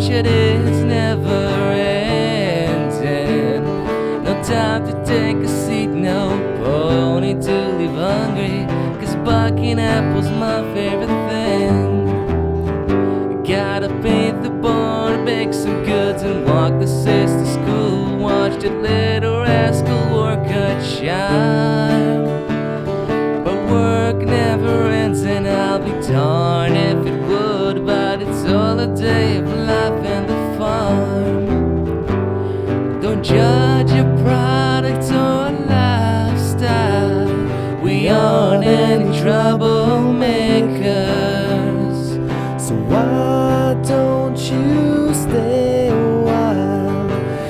yet it's never ending. No time to take a seat, no pony to leave hungry, 'cause bucking apples my favorite thing. Gotta paint the barn, bake some goods, and walk the sis to school. Watch the little rascal work a child. But work never ends, and I'll be darned if it would. But it's all a day of life and the farm. Don't judge a product or a lifestyle. We aren't any troublemakers. So why don't you stay a while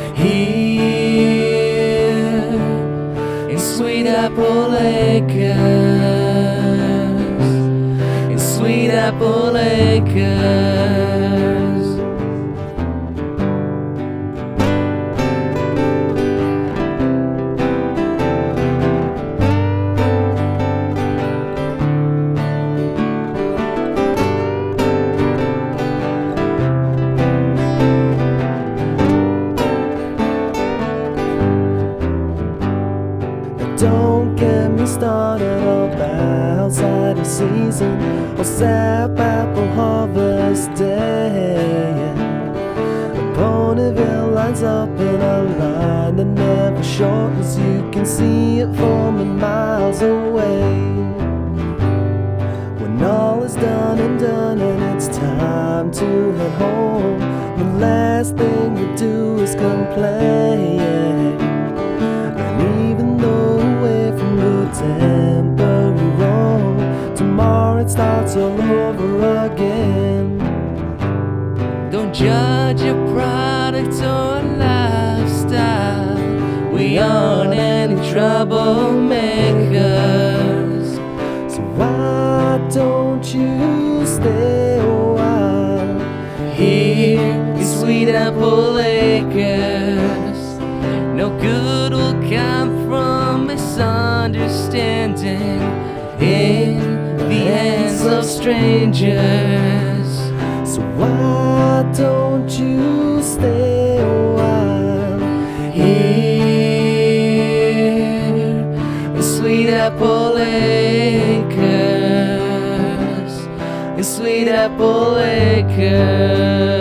here in Sweet Apple Acres, in Sweet Apple Acres. Don't get me started about cider season or sap apple harvest day. Ponyville lines up in a line that never shortens. You can see it forming miles away. When all is done and it's time to head home, the last thing you do is complain. And even though temporary road, tomorrow it starts all over again. Don't judge a product or a lifestyle. We aren't any troublemakers. So why don't you stay a while here in Sweet Apple Acres? No good will come from misunderstanding in the hands of strangers. So why don't you stay a while here in Sweet Apple Acres, in Sweet Apple Acres.